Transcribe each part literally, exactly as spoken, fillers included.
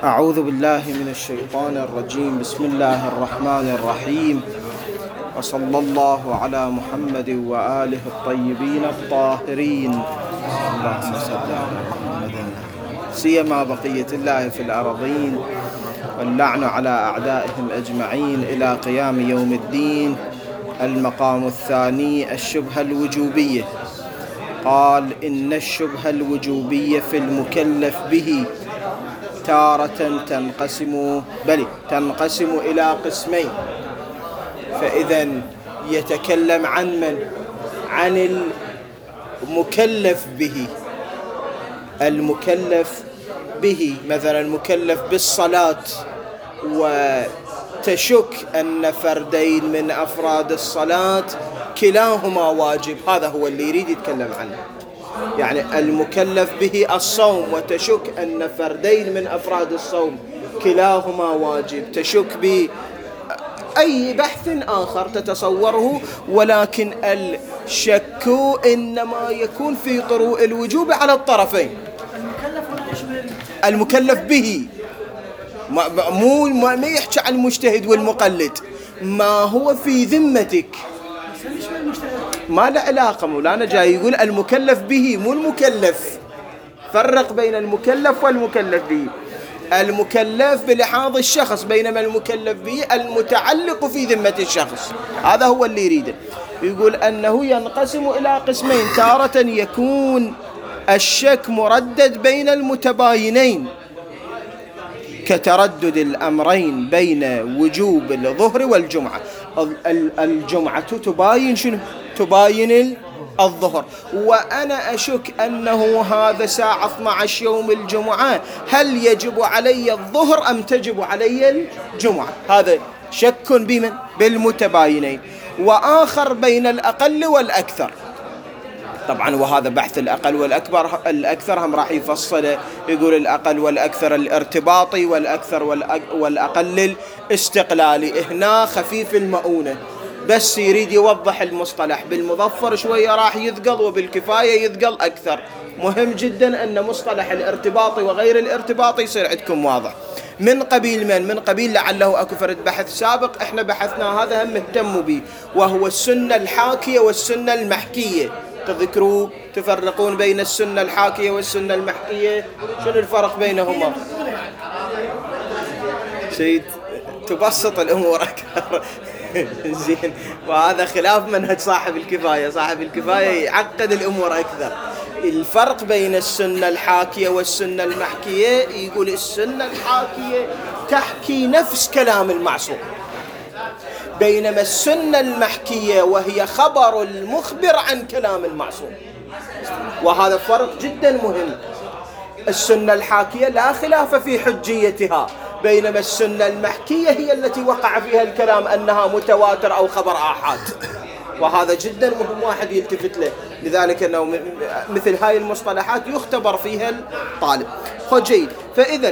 أعوذ بالله من الشيطان الرجيم. بسم الله الرحمن الرحيم، وصلى الله على محمد وآله الطيبين الطاهرين. اللهم صل على محمد سيما بقية الله في الأرضين، واللعن على أعدائهم أجمعين إلى قيام يوم الدين. المقام الثاني الشبهة الوجوبية. قال إن الشبهة الوجوبية في المكلف به تارة تنقسم بل تنقسم إلى قسمين. فإذا يتكلم عن من؟ عن المكلف به. المكلف به مثلا المكلف بالصلاة وتشك أن فردين من أفراد الصلاة كلاهما واجب، هذا هو اللي يريد يتكلم عنه. يعني المكلف به الصوم وتشك أن فردين من أفراد الصوم كلاهما واجب، تشك بأي بحث آخر تتصوره، ولكن الشك إنما يكون في طروء الوجوب على الطرفين. المكلف به مو ما يحكي عن المجتهد والمقلد، ما هو في ذمتك ما له علاقة. مولانا جاي يقول المكلف به مو المكلف. فرق بين المكلف والمكلف به. المكلف بلحاظ الشخص، بينما المكلف به المتعلق في ذمة الشخص. هذا هو اللي يريده. يقول أنه ينقسم إلى قسمين. تارة يكون الشك مردد بين المتباينين، كتردد الأمرين بين وجوب الظهر والجمعة. الجمعة تباين شنو؟ تباين الظهر، وأنا أشك أنه هذا ساعة اثني عشر يوم الجمعة، هل يجب علي الظهر أم تجب علي الجمعة؟ هذا شك بمن؟ بالمتباينين. وآخر بين الأقل والأكثر. طبعا وهذا بحث الأقل والأكبر الأكثر هم راح يفصله. يقول الأقل والأكثر الارتباطي، والأكثر والأقل الاستقلالي. هنا خفيف المؤونة، بس يريد يوضح المصطلح. بالمظفر شوية راح يثقل، وبالكفاية يثقل أكثر. مهم جدا أن مصطلح الارتباطي وغير الارتباطي يصير عندكم واضح. من قبيل من؟ من قبيل لعله أكو فرد بحث سابق احنا بحثنا هذا هم مهتم به، وهو السنة الحاكية والسنة المحكية. تذكروا تفرقون بين السنة الحاكية والسنة المحكية، شنو الفرق بينهما؟ سيد تبسط الأمور أكثر. زين، وهذا خلاف منهج صاحب الكفاية. صاحب الكفاية يعقد الأمور أكثر. الفرق بين السنة الحاكية والسنة المحكية، يقول السنة الحاكية تحكي نفس كلام المعصوم، بينما السنة المحكية وهي خبر المخبر عن كلام المعصوم. وهذا فرق جدا مهم. السنة الحاكية لا خلاف في حجيتها، بينما السنة المحكية هي التي وقع فيها الكلام أنها متواتر أو خبر آحاد. وهذا جدا مهم واحد يلتفت له، لذلك أنه مثل هاي المصطلحات يختبر فيها الطالب. خجيد. فإذا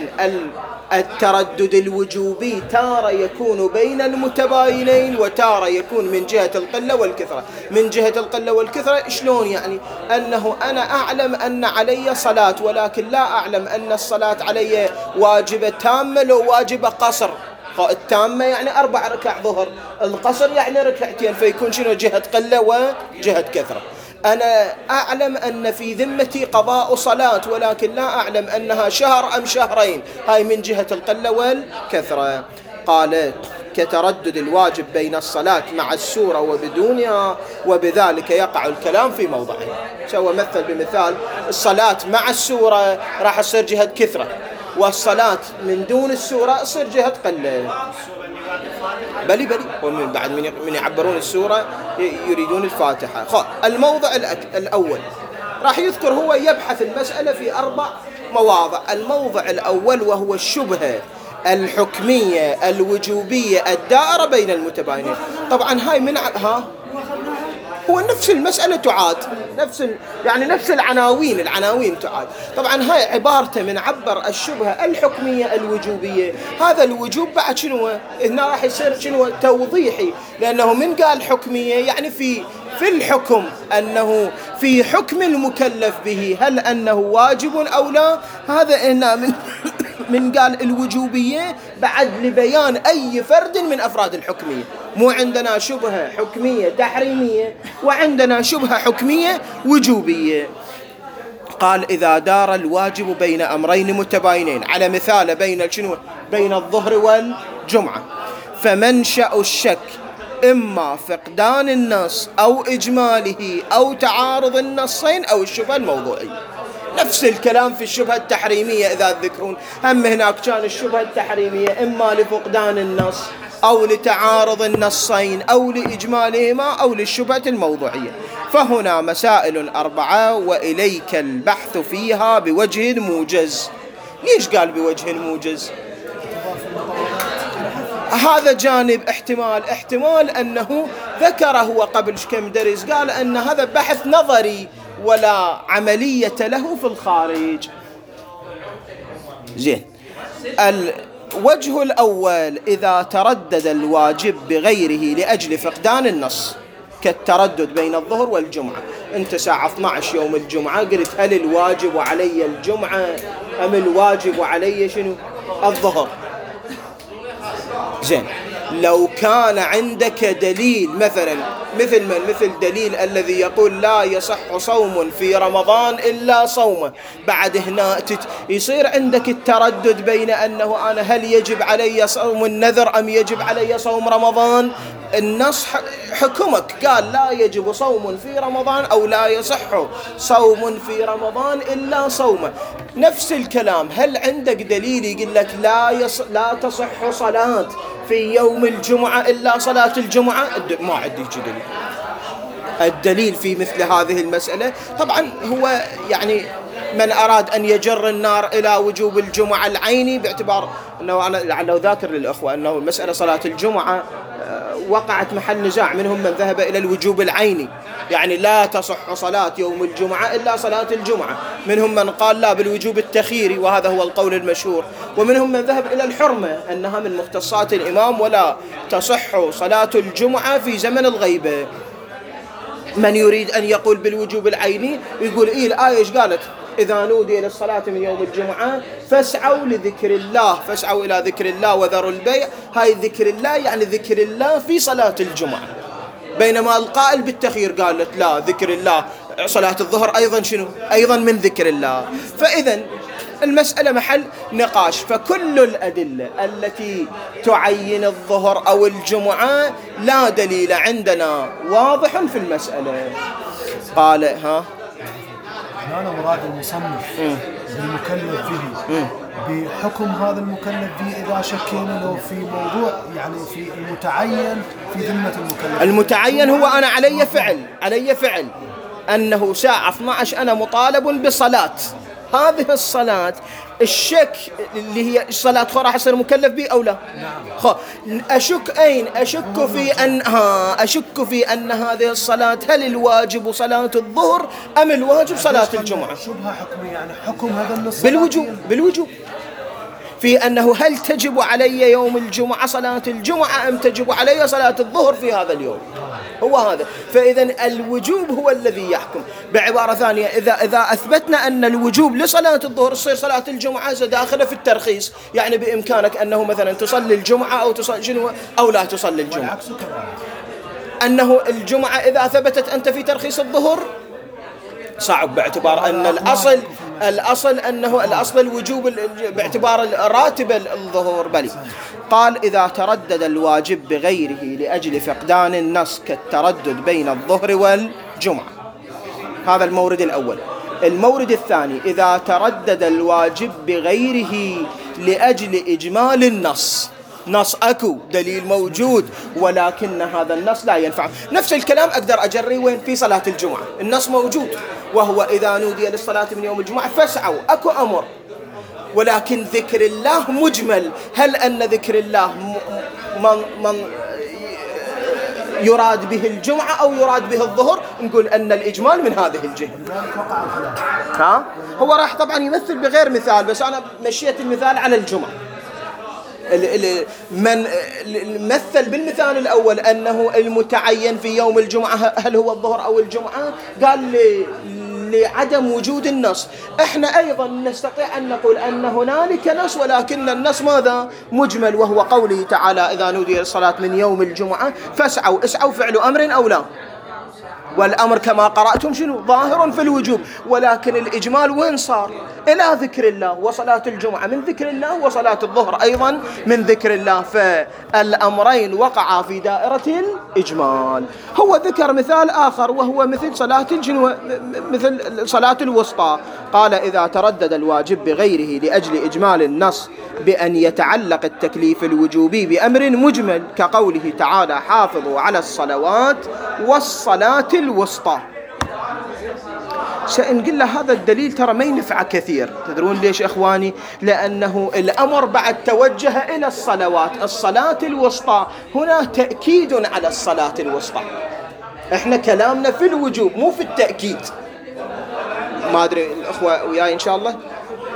التردد الوجوبي تارة يكون بين المتباينين، وتارة يكون من جهة القلة والكثرة. من جهة القلة والكثرة شلون يعني؟ أنه أنا أعلم أن علي صلاة، ولكن لا أعلم أن الصلاة علي واجبة تامة لو واجبة قصر. التامة يعني أربع ركع ظهر، القصر يعني ركعتين، فيكون شنو؟ جهة قلة وجهة كثرة. أنا أعلم أن في ذمتي قضاء صلاة، ولكن لا أعلم أنها شهر أم شهرين، هاي من جهة القلة والكثرة. قالت كتردد الواجب بين الصلاة مع السورة وبدونها، وبذلك يقع الكلام في موضعه. سوى مثل بمثال: الصلاة مع السورة راح تصير جهة كثرة، والصلاة من دون السورة تصير جهة قلة. بلي بلي ومن بعد من يعبرون السورة يريدون الفاتحة. خب الموضع الأول راح يذكر، هو يبحث المسألة في أربع مواضع. الموضع الأول وهو الشبهة الحكمية الوجوبية الدائرة بين المتباينين. طبعا هاي من ها هو نفس المسألة تعاد، نفس ال... يعني نفس العناوين العناوين تعاد. طبعا هاي عبارته من عبر الشبهة الحكمية الوجوبية. هذا الوجوب بعد شنو هنا راح يصير شنو؟ توضيحي، لأنه من قال حكمية يعني في في الحكم، أنه في حكم المكلف به، هل أنه واجب أو لا. هذا هنا من من قال الوجوبية بعد لبيان أي فرد من أفراد الحكمية. مو عندنا شبهة حكمية تحريمية وعندنا شبهة حكمية وجوبية. قال إذا دار الواجب بين أمرين متباينين، على مثال بين شنو؟ بين الظهر والجمعة، فمنشأ الشك إما فقدان النص أو إجماله أو تعارض النصين أو الشبهة الموضوعية. نفس الكلام في الشبهة التحريمية إذا تذكرون، هم هناك كان الشبهة التحريمية إما لفقدان النص أو لتعارض النصين أو لإجمالهما أو للشبهة الموضوعية. فهنا مسائل أربعة وإليك البحث فيها بوجه موجز. ليش قال بوجه موجز؟ هذا جانب. احتمال احتمال أنه ذكره قبل كم درس، قال أن هذا بحث نظري ولا عملية له في الخارج. زين. الوجه الأول إذا تردد الواجب بغيره لأجل فقدان النص، كالتردد بين الظهر والجمعة. أنت ساعة اثني عشر يوم الجمعة قلت هل الواجب علي الجمعة أم الواجب علي شنو؟ الظهر. زين. لو كان عندك دليل مثلا مثل من مثل دليل الذي يقول لا يصح صوم في رمضان إلا صومه، بعد هنا يصير عندك التردد بين أنه أنا هل يجب علي صوم النذر أم يجب علي صوم رمضان. النص حكمك قال لا يجب صوم في رمضان أو لا يصح صوم في رمضان إلا صومه. نفس الكلام، هل عندك دليل يقول لك لا يص... لا تصح صلاة في يوم الجمعة إلا صلاة الجمعة؟ ما عندي دليل. الدليل في مثل هذه المسألة طبعا هو يعني من أراد أن يجر النار إلى وجوب الجمعة العيني، باعتبار أنه أنا لعله ذاكر للأخوة أنه المسألة صلاة الجمعة وقعت محل نزاع، منهم من ذهب إلى الوجوب العيني، يعني لا تصح صلاة يوم الجمعة إلا صلاة الجمعة، منهم من قال لا بالوجوب التخيري وهذا هو القول المشهور، ومنهم من ذهب إلى الحرمة أنها من مختصات الإمام ولا تصح صلاة الجمعة في زمن الغيبة. من يريد أن يقول بالوجوب العيني يقول إيه الآية إيش قالت؟ إذا نودي للصلاة من يوم الجمعة فاسعوا لذكر الله، فاسعوا إلى ذكر الله وذروا البيع. هاي ذكر الله يعني ذكر الله في صلاة الجمعة، بينما القائل بالتخيير قالت لا ذكر الله صلاة الظهر أيضا شنو؟ أيضا من ذكر الله. فإذا المسألة محل نقاش. فكل الأدلة التي تعين الظهر أو الجمعة لا دليل عندنا واضح في المسألة. قال ها هنا مراد المصنف بالمكلف فيه بحكم هذا المكلف فيه إذا شكينا له في موضوع يعني في المتعين في ذمة المكلف. المتعين هو أنا علي فعل علي فعل أنه ساعة اثني عشر أنا مطالب بصلاة، هذه الصلاة الشك اللي هي الصلاة خو راح أصير مكلف به أو لا؟ نعم. خو أشك أين؟ أشك في أن ها أشك في أن هذه الصلاة هل الواجب صلاة الظهر أم الواجب صلاة الجمعة؟ شبهة حكمية يعني حكم هذا النص بالوجوب بالوجوب في أنه هل تجب علي يوم الجمعة صلاة الجمعة أم تجب علي صلاة الظهر في هذا اليوم؟ هو هذا. فإذا الوجوب هو الذي يحكم. بعبارة ثانية إذا إذا أثبتنا أن الوجوب لصلاة الظهر تصير صلاة الجمعة داخلة في الترخيص، يعني بإمكانك أنه مثلا تصلي الجمعة أو تصلي شنو أو لا تصلي الجمعة. أنه الجمعة إذا ثبتت أنت في ترخيص الظهر صعب، باعتبار أن الأصل الأصل أنه الأصل الوجوب باعتبار راتب الظهور. بل قال إذا تردد الواجب بغيره لأجل فقدان النص كالتردد بين الظهر والجمعة. هذا المورد الأول. المورد الثاني إذا تردد الواجب بغيره لأجل إجمال النص، نص أكو دليل موجود ولكن هذا النص لا ينفع. نفس الكلام أقدر أجري وين؟ في صلاة الجمعة النص موجود، وهو إذا نودي للصلاة من يوم الجمعة فاسعوا، أكو أمر، ولكن ذكر الله مجمل. هل أن ذكر الله من, من يراد به الجمعة أو يراد به الظهر؟ نقول أن الإجمال من هذه الجهة. ها؟ هو راح طبعا يمثل بغير مثال، بس أنا مشيت المثال على الجمعة. من مثل بالمثال الأول أنه المتعين في يوم الجمعة هل هو الظهر أو الجمعة، قال لعدم وجود النص. احنا أيضا نستطيع أن نقول أن هنالك نص، ولكن النص ماذا؟ مجمل، وهو قوله تعالى إذا نودي للصلاة من يوم الجمعة فاسعوا. اسعوا فعل أمر أو لا؟ والأمر كما قرأتم شنو؟ ظاهر في الوجوب، ولكن الإجمال وين صار؟ إلى ذكر الله، وصلاة الجمعة من ذكر الله، وصلاة الظهر أيضا من ذكر الله، فالأمرين وقعا في دائرة الإجمال. هو ذكر مثال آخر وهو مثل صلاة الجنوة، مثل صلاة الوسطى، قال إذا تردد الواجب بغيره لأجل إجمال النص بأن يتعلق التكليف الوجوبي بأمر مجمل، كقوله تعالى حافظوا على الصلوات والصلاة الوسطى. سنقول له هذا الدليل ترى ما ينفع كثير. تدرون ليش إخواني؟ لأنه الأمر بعد توجه إلى الصلوات، الصلاة الوسطى، هنا تأكيد على الصلاة الوسطى. إحنا كلامنا في الوجوب مو في التأكيد. ما أدري الأخوة وياي إن شاء الله.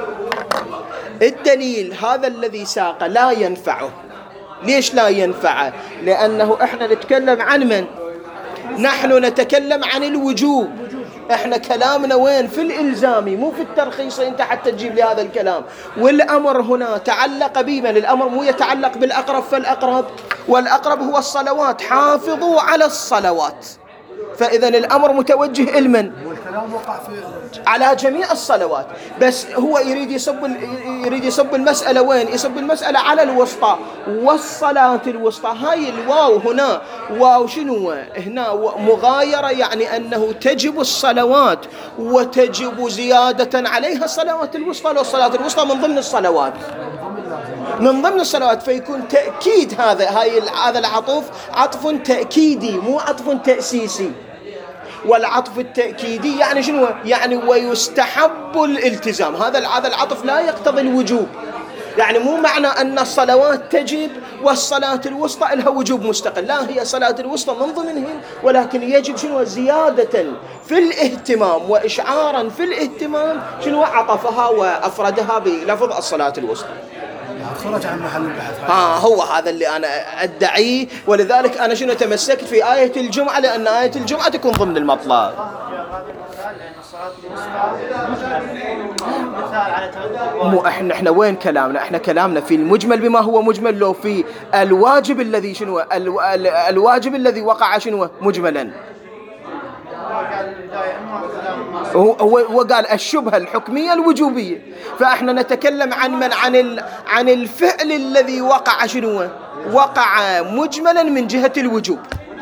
الدليل هذا الذي ساق لا ينفعه. ليش لا ينفعه؟ لأنه إحنا نتكلم عن من؟ نحن نتكلم عن الوجوب. احنا كلامنا وين؟ في الإلزامي مو في الترخيص انت حتى تجيب لي هذا الكلام. والأمر هنا تعلق بمن؟ الأمر مو يتعلق بالأقرب، فالأقرب والأقرب هو الصلوات، حافظوا على الصلوات. فإذا الأمر متوجه إلمن؟ والكلام وقع في على جميع الصلوات، بس هو يريد يصب يريد يصب المسألة وين؟ يصب المسألة على الوسطى، والصلاة الوسطى. هاي الواو هنا واو شنو؟ هنا مغايرة، يعني أنه تجب الصلوات وتجب زيادة عليها الصلوات الوسطى، لو الصلاة الوسطى من ضمن الصلوات، من ضمن الصلوات، فيكون تأكيد. هذا هاي هذا العطف عطف تأكيدي مو عطف تأسيسي. والعطف التأكيدي يعني شنو؟ يعني ويستحب الالتزام. هذا هذا العطف لا يقتضي الوجوب، يعني مو معنى أن الصلوات تجب والصلاة الوسطى لها وجوب مستقل، لا، هي صلاة الوسطى من ضمنهن، ولكن يجب شنو؟ زيادة في الاهتمام وإشعارا في الاهتمام شنو؟ عطفها وأفردها بلفظ الصلاة الوسطى. خرج عن محل البحث. ها هو هذا اللي أنا أدعيه، ولذلك أنا شنو تمسكت في آية الجمعة، لأن آية الجمعة تكون ضمن المطلب. مو احنا احنا وين كلامنا؟ احنا كلامنا في المجمل بما هو مجمل، لو في الواجب الذي شنو؟ ال ال الواجب الذي وقع شنو؟ مجملا. هو وقال الشبهة الحكمية الوجوبية، فاحنا نتكلم عن من؟ عن ال عن الفعل الذي وقع شنو؟ وقع مجملا من جهة الوجوب.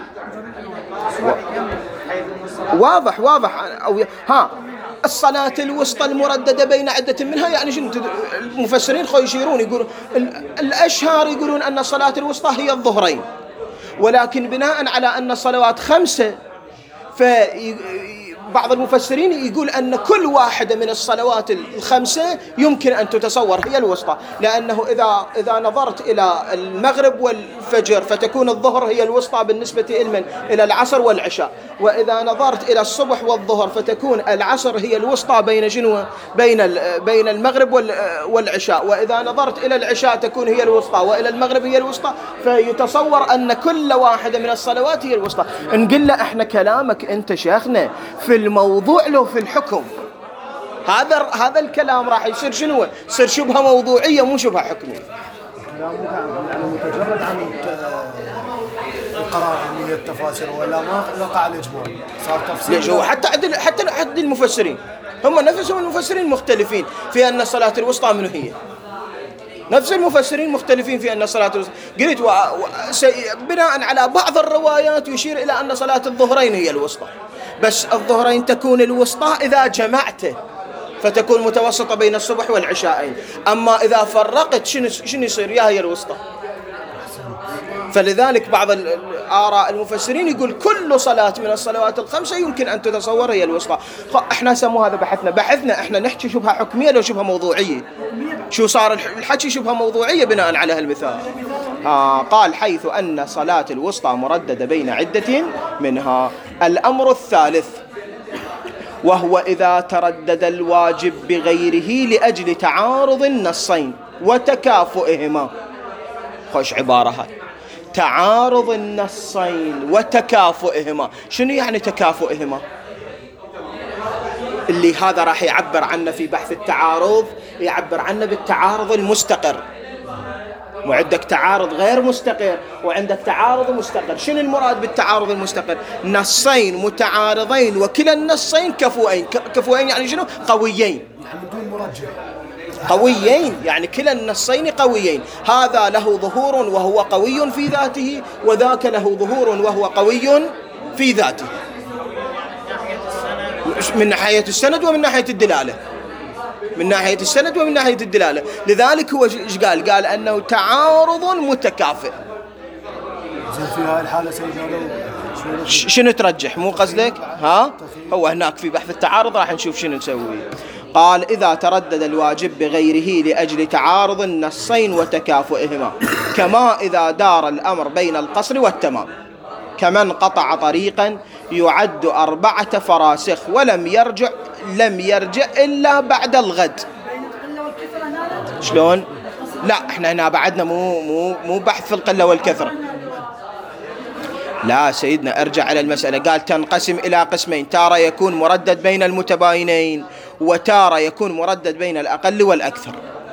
واضح واضح أو ها الصلاة الوسطى المرددة بين عدة منها، يعني شنو؟ المفسرين خو يشيرون يقولون الأشهر يقولون أن الصلاة الوسطى هي الظهرين، ولكن بناء على أن الصلوات خمسة، فبعض المفسرين يقول أن كل واحدة من الصلوات الخمسة يمكن أن تتصور هي الوسطى، لأنه إذا إذا نظرت إلى المغرب والفجر فتكون الظهر هي الوسطى بالنسبة إلى إلى العصر والعشاء، وإذا نظرت إلى الصبح والظهر فتكون العصر هي الوسطى بين شنو؟ بين بين المغرب والعشاء، وإذا نظرت إلى العشاء تكون هي الوسطى، وإلى المغرب هي الوسطى، فيتصور أن كل واحدة من الصلوات هي الوسطى. نقول له إحنا كلامك أنت شيخنا في الموضوع لو في الحكم، هذا هذا الكلام راح يصير شنو؟ يصير شبهة موضوعية مو شبهة حكمية. يعني متجرد عن القراءة من التفاسير، ولا ما وقع الإجمال صار تفسير. ليش؟ هو حتى عند حتى عند المفسرين هم نفسهم المفسرين مختلفين في أن الصلاة الوسطى منه هي. نفس المفسرين مختلفين في أن الصلاة الوسطى. قلت و... و... بناء على بعض الروايات يشير إلى أن صلاة الظهرين هي الوسطى، بس الظهرين تكون الوسطى إذا جمعته فتكون متوسطة بين الصبح والعشاءين، أما إذا فرقت شنو شنو يصير؟ يا هي الوسطى. فلذلك بعض الآراء المفسرين يقول كل صلاة من الصلوات الخمسة يمكن أن تتصور هي الوسطى. احنا سموا هذا بحثنا بحثنا احنا نحكي شبهة حكمية لو شبهة موضوعية. شو صار الحكي؟ شبهة موضوعية بناء على هالمثال. آه قال حيث أن صلاة الوسطى مرددة بين عدة منها. الأمر الثالث وهو إذا تردد الواجب بغيره لأجل تعارض النصين وتكافؤهما. خوش عبارة هاي، تعارض النصين وتكافؤهما. شنو يعني تكافؤهما؟ اللي هذا راح يعبر عنه في بحث التعارض، يعبر عنه بالتعارض المستقر. وعندك تعارض غير مستقر وعندك تعارض مستقر. شنو المراد بالتعارض المستقر؟ نصين متعارضين وكلا النصين كفوئين. كفوئين يعني شنو؟ قويين، يعني بدون مرجح، قويين يعني كلا النصين قويين. هذا له ظهور وهو قوي في ذاته، وذاك له ظهور وهو قوي في ذاته، من ناحية السند ومن ناحية الدلالة، من ناحية السند ومن ناحية الدلالة. لذلك هو ايش قال؟ قال أنه تعارض متكافئ. زين في هاي الحالة سيدنا لو شنو ترجح؟ مو قصدك؟ ها؟ هو هناك في بحث التعارض راح نشوف شنو نسوي. قال إذا تردد الواجب بغيره لأجل تعارض النصين وتكافؤهما، كما إذا دار الأمر بين القصر والتمام، كمن قطع طريقا يعد أربعة فراسخ ولم يرجع لم يرجع إلا بعد الغد. شلون؟ لا احنا هنا بعدنا مو مو مو بحث في القلة والكثرة. لا سيدنا ارجع على المسألة. قال تنقسم إلى قسمين، تارة يكون مردد بين المتباينين وتارة يكون مردد بين الأقل والأكثر.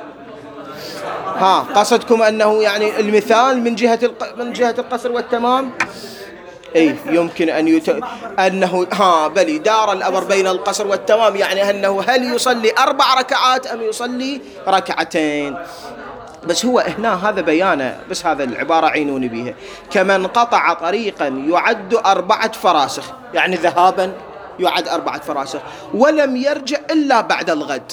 ها قصدكم أنه يعني المثال من جهة الق... من جهة القصر والتمام؟ اي يمكن ان يت... انه ها بلي دار الامر بين القصر والتمام، يعني انه هل يصلي اربع ركعات ام يصلي ركعتين. بس هو هنا هذا بيانه، بس هذا العباره عينوني بيها. كمن قطع طريقا يعد اربعه فراسخ، يعني ذهابا يعد اربعه فراسخ ولم يرجع الا بعد الغد.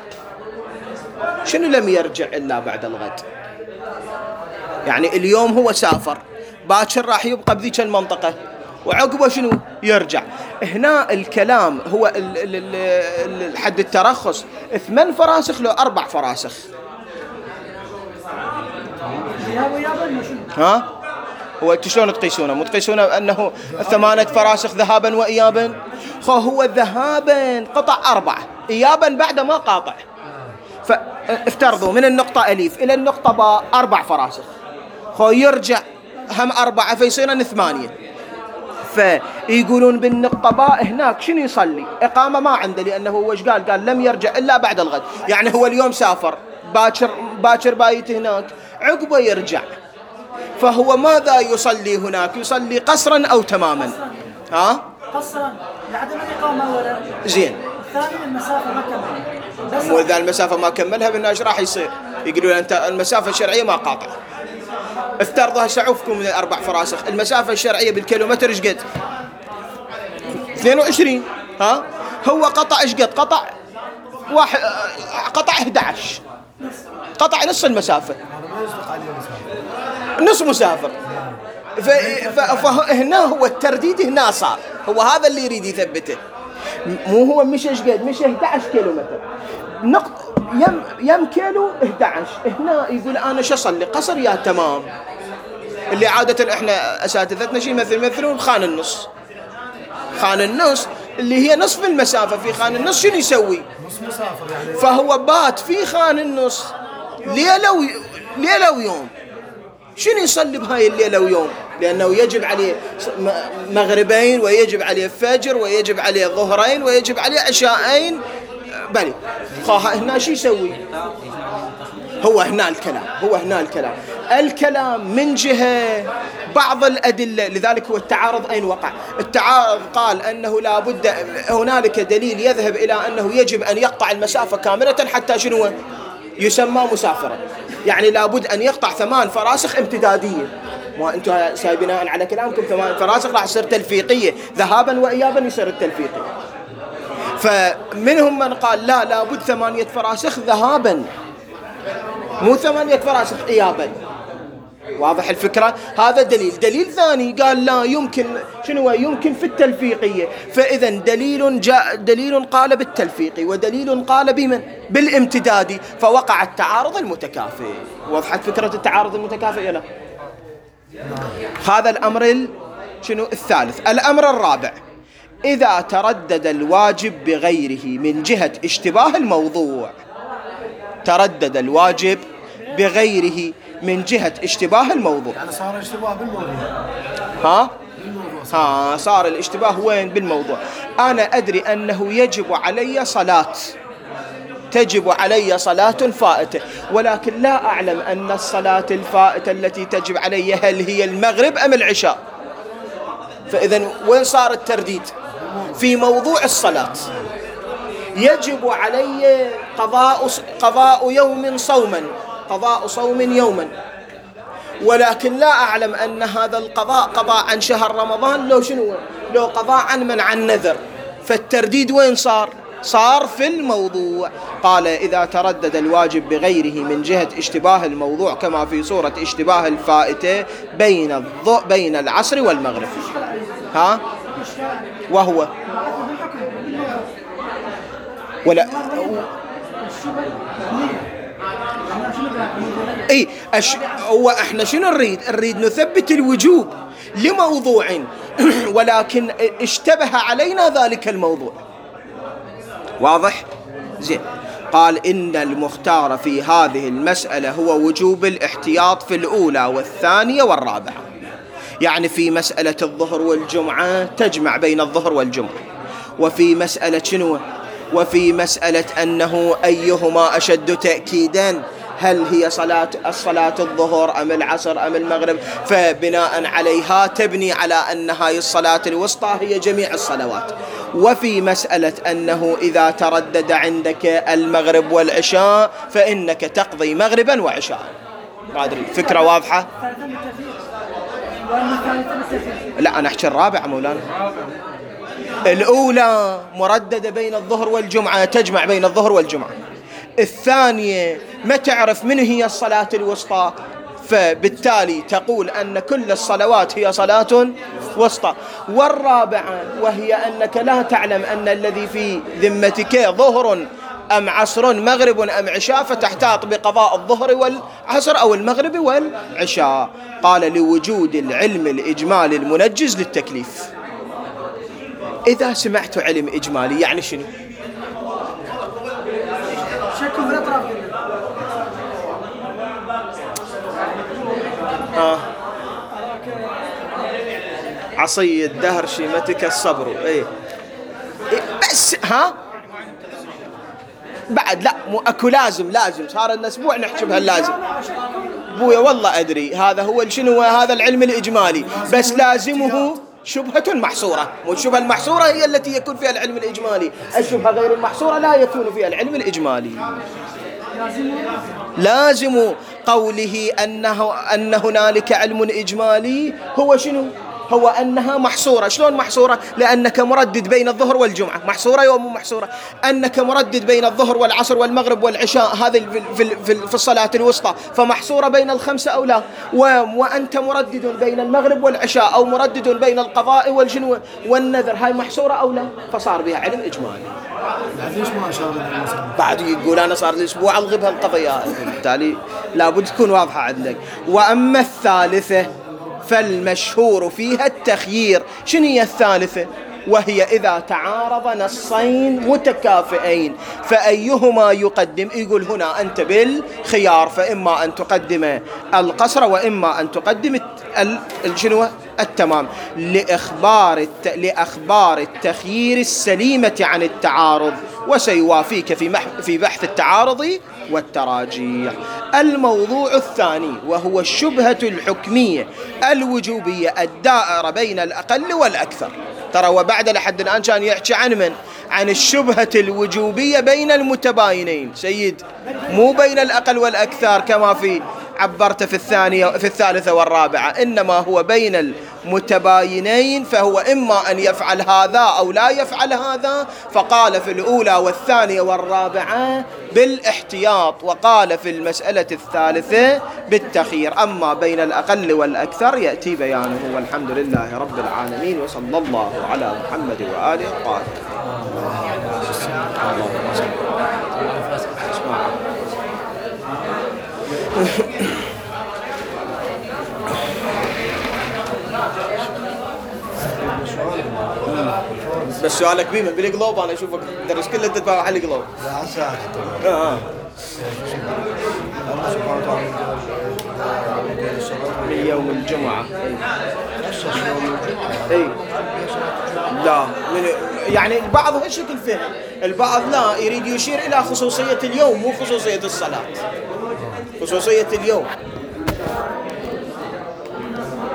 شنو لم يرجع الا بعد الغد؟ يعني اليوم هو سافر، باكر راح يبقى بذيك المنطقة، وعقبه شنو؟ يرجع. هنا الكلام هو الحد الترخص ثمان فراسخ لو أربع فراسخ. ها؟ هو شلون تقيسونه؟ مو تقيسونه أنه ثمانية فراسخ ذهابا وإيابا؟ خو هو ذهابا قطع أربعة، إيابا بعد ما قاطع. فافترضوا من النقطة أليف إلى النقطة باء أربع فراسخ، خو يرجع هم أربعة فيصيرن ثمانية. فيقولون بالنقطة باء هناك شنو يصلي؟ إقامة ما عنده، لأنه هو إيش قال؟ قال لم يرجع إلا بعد الغد. يعني هو اليوم سافر، باكر باكر بايت هناك، عقبه يرجع. فهو ماذا يصلي هناك؟ يصلي قصرا أو تماما؟ ها؟ قصرا لعدم الإقامة ولا زين. الثاني المسافة ما كملها. مو إذا المسافة ما كملها بالنا إيش راح يصير؟ يقولون أنت المسافة الشرعية ما قاطع. افترضوا هسه عوفكم من الأربع فراسخ، المسافة الشرعية بالكيلومتر إيش قد؟ اثنين وعشرين. ها؟ هو قطع إيش قد؟ قطع واحد، قطع أحد عشر، قطع نص المسافة، نص مسافر. فهنا هو الترديد هنا صار، هو هذا اللي يريد يثبته. مو هو مش إيش قد؟ مش أحد عشر كيلومتر، نقط يم يم كيلو أحد عشر. هنا يقول أنا شو أصلي؟ قصر يا تمام؟ اللي عادة إحنا أساتذتنا شيء مثل مثلون خان النص. خان النص اللي هي نصف المسافة. في خان النص شنو يسوي؟ نص مسافر يعني. فهو بات في خان النص ليلة و... ليلة ويوم. شنو يصلي بهاي الليلة ويوم؟ لأنه يجب عليه مغربين ويجب عليه فجر ويجب عليه ظهرين ويجب عليه عشاءين. بلي هنا شو يسوي؟ هو هنا الكلام، هو هنا الكلام الكلام من جهة بعض الأدلة. لذلك هو التعارض أين وقع؟ التعارض قال أنه لا بد هنالك دليل يذهب إلى أنه يجب أن يقطع المسافة كاملة حتى شنو يسمى مسافرا. يعني لا بد أن يقطع ثمان فراسخ امتدادية. ما أنتم سايبناء على كلامكم ثمان فراسخ راح تصير تلفيقية، ذهابا وإيابا يصير التلفيقي. فمنهم من قال لا لابد ثمانية فراسخ ذهابا، مو ثمانية فراسخ إيابا. واضح الفكرة؟ هذا دليل. دليل ثاني قال لا يمكن، شنو يمكن في التلفيقية. فإذا دليل جاء دليل قال بالتلفيقي ودليل قال بمن؟ بالامتدادي، فوقع التعارض المتكافئ. وضحت فكرة التعارض المتكافئ؟ لا. هذا الأمر شنو الثالث. الأمر الرابع، إذا تردد الواجب بغيره من جهة اشتباه الموضوع. تردد الواجب بغيره من جهة اشتباه الموضوع. يعني صار اشتباه بالموضوع. ها؟ ها صار الاشتباه وين؟ بالموضوع. أنا أدري أنه يجب علي صلاة، تجب علي صلاة فائتة، ولكن لا أعلم أن الصلاة الفائتة التي تجب علي هل هي المغرب أم العشاء. فإذا وين صار الترديد؟ في موضوع الصلاة. يجب علي قضاء قضاء يوم صوما، قضاء صوم يوما، ولكن لا أعلم أن هذا القضاء قضاء عن شهر رمضان لو شنو، لو قضاء عن من عن نذر. فالترديد وين صار؟ صار في الموضوع. قال إذا تردد الواجب بغيره من جهة اشتباه الموضوع كما في صورة اشتباه الفائتة بين الضوء بين العصر والمغرب. ها وهو ولا اي أش... هو احنا شنو نريد؟ نريد نثبت الوجوب لموضوع ولكن اشتبه علينا ذلك الموضوع. واضح؟ زين. قال إن المختار في هذه المسألة هو وجوب الاحتياط في الأولى والثانية والرابعة. يعني في مسألة الظهر والجمعة تجمع بين الظهر والجمعة، وفي مسألة شنو؟ وفي مسألة أنه أيهما أشد تأكيدا، هل هي صلاة الصلاة الظهر أم العصر أم المغرب، فبناء عليها تبني على أن هاي الصلاة الوسطى هي جميع الصلوات. وفي مسألة أنه إذا تردد عندك المغرب والعشاء فإنك تقضي مغربا وعشاء. قادرين؟ فكرة واضحة؟ لا أنا أحكي الرابعة مولانا. الأولى مرددة بين الظهر والجمعة، تجمع بين الظهر والجمعة. الثانية ما تعرف من هي الصلاة الوسطى، فبالتالي تقول أن كل الصلوات هي صلاة وسطى. والرابعة وهي أنك لا تعلم أن الذي في ذمتك ظهر أم عصر مغرب أم عشاء، فتحتاط بقضاء الظهر والعصر أو المغرب والعشاء. قال لوجود العلم الإجمالي المنجز للتكليف. إذا سمعت علم إجمالي يعني شنو؟ شكو في الأطراف. آه. عصي الدهر شيمتك الصبر. إيه. إيه بس ها بعد لا مو اكو لازم لازم صار لنا اسبوع نحكي بهاللازم. بويا والله ادري هذا هو شنو هذا العلم الاجمالي، بس لازمه شبهة محصورة، والشبهة المحصورة هي التي يكون فيها العلم الإجمالي، الشبهة غير المحصورة لا يكون فيها العلم الإجمالي. لازم قوله أنه أن هنالك علم إجمالي هو شنو؟ هو أنها محصورة. شلون محصورة؟ لأنك مردد بين الظهر والجمعة، محصورة يوم محصورة. أنك مردد بين الظهر والعصر والمغرب والعشاء، هذه في في الصلاة الوسطى، فمحصورة بين الخمسة أو لا. وأنت مردد بين المغرب والعشاء أو مردد بين القضاء والجنو والنذر، هاي محصورة أو لا، فصار بها علم إجمالي. بعد ليش ما أشار بعد يقول أنا صار لي أسبوع ألغي بهالقضية، بالتالي لابد تكون واضحة عندك. وأما الثالثة فالمشهور فيها التخيير. شنو هي الثالثة؟ وهي إذا تعارض نصين متكافئين فأيهما يقدم. يقول هنا أنت بالخيار، فإما أن تقدم القصر وإما أن تقدم شنو التمام، لإخبار الت... لأخبار التخيير السليمة عن التعارض، وسيوافيك في, مح... في بحث التعارض والتراجيح. الموضوع الثاني وهو الشبهة الحكمية الوجوبية الدائرة بين الأقل والأكثر. ترى وبعد لحد الآن كان يحكي عن من؟ عن الشبهة الوجوبية بين المتباينين سيد، مو بين الأقل والأكثر كما في عبرت في الثانية في الثالثة والرابعة، إنما هو بين المتباينين، فهو إما أن يفعل هذا أو لا يفعل هذا. فقال في الأولى والثانية والرابعة بالاحتياط، وقال في المسألة الثالثة بالتخيير. أما بين الأقل والأكثر يأتي بيانه. والحمد لله رب العالمين، وصلى الله على محمد وآله الطاهرين. بس سؤالك بيه من بالقلوب، انا اشوفك درس كله تتبع على القلوب. لا عساك. اه الله سبحانه وتعالى يوم الجمعة. خصص يوم الجمعة. اي لا، من يعني البعض هالشكل فهم، البعض لا يريد يشير إلى خصوصية اليوم مو خصوصية الصلاة، خصوصية اليوم.